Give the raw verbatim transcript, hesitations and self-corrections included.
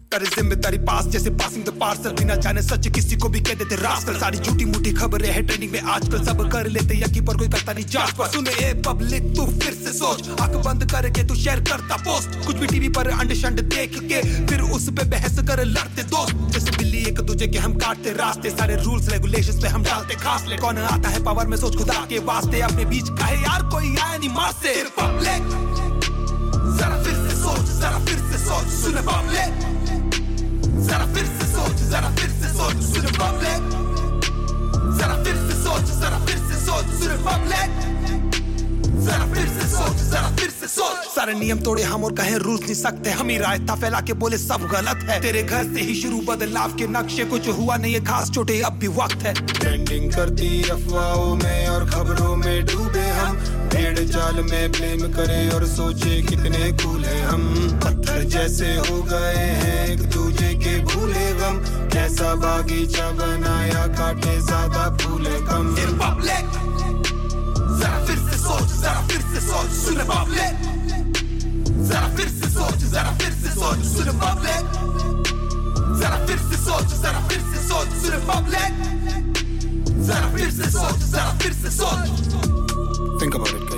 करे जिम्मेदारी पास जैसे पासिंग द पार्सल बिना जाने सच किसी को भी कह देते रास्कल सारी झूठी मूठी खबरें है ट्रेंडिंग में आजकल सब कर लेते यकीन पर कोई करता नहीं जांच पर सुने ए पब्लिक तू फिर से सोच आंख बंद करके तू शेयर करता पोस्ट कुछ भी टीवी पर अंड शंड देख के फिर उस पे बहस कर लड़ते दोस्त जैसे बिल्ली एक दूजे के हम काटते रास्ते सारे रूल्स रेगुलेशंस पे हम डालते खास ले कौन आता है पावर में सोच खुदा के वास्ते अपने बीच काहे यार कोई आया नहीं मार से पब्लिक जरा फिर से सोच जरा फिर से सोच सुने पब्लिक जरा फिर से सोच जरा फिर से सोच सुने पब्लिक जरा फिर से सोच जरा फिर से सोच सुने पब्लिक जरा फिर से सोच जरा फिर से सोच सारे नियम तोड़े हम और कहें रूल्स नहीं सकते हम ही रायता फैला के बोले सब गलत है तेरे घर से ही शुरू बदलाव के नक्शे कुछ हुआ नहीं है खास छोटे अब भी वक्त है ट्रेंडिंग करती अफवाहों में और खबरों में डूबे हम भेड़ जाल में ब्लेम करे और सोचे कितने कूल है हम पत्थर जैसे हो गए हैं एक दूजे के भूले गम कैसा बागीचा बनाया काटे ज्यादा फूले कम पब्लिक जरा फिर से सोच जरा फिर से सोच सुने पब्लिक जरा फिर से सोच जरा फिर से सोच सुने पब्लिक जरा फिर से सोच जरा फिर से सोच सुने पब्लिक जरा फिर से सोच जरा फिर से सोच Think about it.